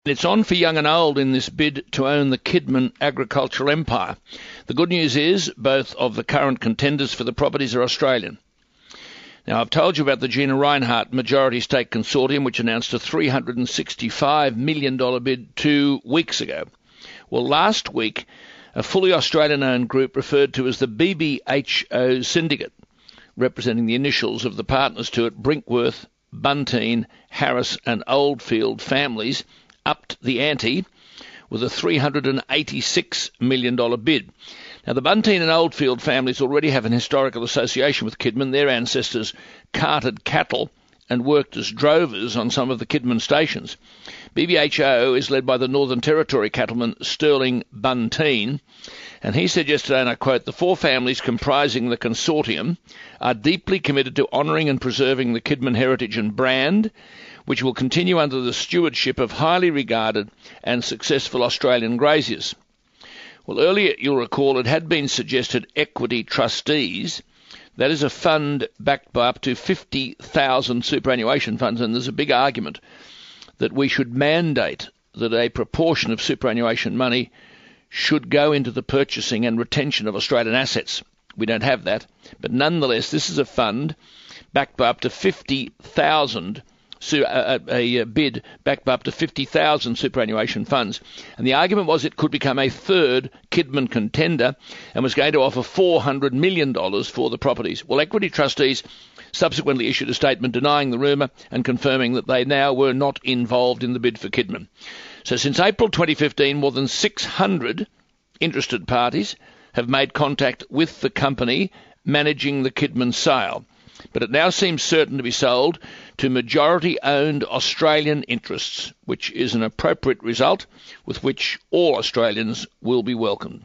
It's on for young and old in this bid to own the Kidman agricultural empire. The good news is both of the current contenders for the properties are Australian. Now, I've told you about the Gina Rinehart Majority Stake Consortium, which announced a $365 million bid 2 weeks ago. Well, last week, a fully Australian-owned group referred to as the BBHO Syndicate, representing the initials of the partners to it, Brinkworth, Bunteen, Harris and Oldfield families, upped the ante with a $386 million bid. Now, the Bunteen and Oldfield families already have an historical association with Kidman. Their ancestors carted cattle and worked as drovers on some of the Kidman stations. BBHO is led by the Northern Territory cattleman Sterling Bunteen, and he said yesterday, and I quote, "The four families comprising the consortium are deeply committed to honouring and preserving the Kidman heritage and brand, which will continue under the stewardship of highly regarded and successful Australian graziers." Well, earlier, you'll recall, it had been suggested Equity Trustees, that is a fund backed by up to 50,000 superannuation funds, and there's a big argument that we should mandate that a proportion of superannuation money should go into the purchasing and retention of Australian assets. We don't have that, but nonetheless, this is a fund backed by up to 50,000 a bid backed by up to 50,000 superannuation funds. And the argument was it could become a third Kidman contender and was going to offer $400 million for the properties. Well, Equity Trustees subsequently issued a statement denying the rumour and confirming that they now were not involved in the bid for Kidman. So since April 2015, more than 600 interested parties have made contact with the company managing the Kidman sale. But it now seems certain to be sold to majority-owned Australian interests, which is an appropriate result with which all Australians will be welcomed.